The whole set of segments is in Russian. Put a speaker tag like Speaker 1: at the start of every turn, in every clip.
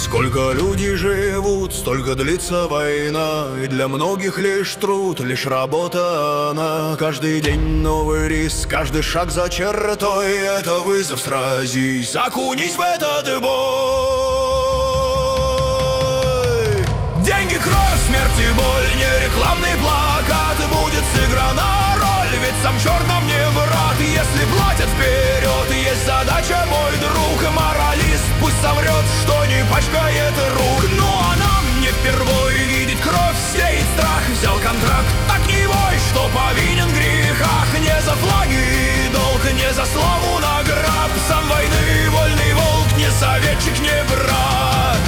Speaker 1: Сколько люди живут, столько длится война, и для многих лишь труд, лишь работа она. Каждый день новый риск, каждый шаг за чертой — это вызов, сразись, окунись в этот бой. Деньги, кровь, смерть и боль, не рекламный плакат, будет сыграна роль, ведь сам черт нам не враг. Если платят вперед, есть задача, мой друг, моралист пусть соврет, что не пачкает рук. Ну а нам не впервой видеть кровь, сеять страх. Взял контракт, так не вой, что повинен в грехах. Не за флаги и долг, не за славу наград. Сам войны вольный волк, не советчик, не брат.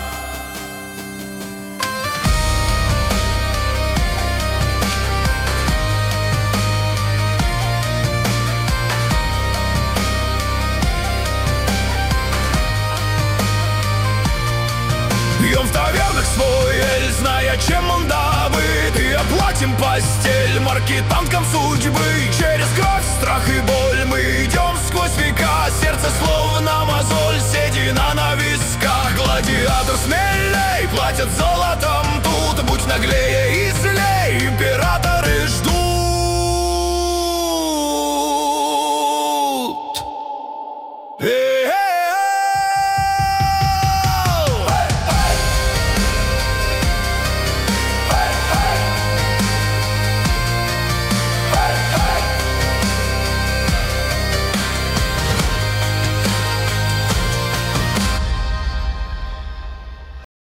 Speaker 1: Пьем в тавернах свой эль, зная, чем он добыт, и оплатим постель маркетанткам судьбы. Через кровь, страх и боль мы идем сквозь века. Сердце словно мозоль, седина на висках. Гладиатор смелей, платят золотом тут. Будь наглее и злей, императоры ждут.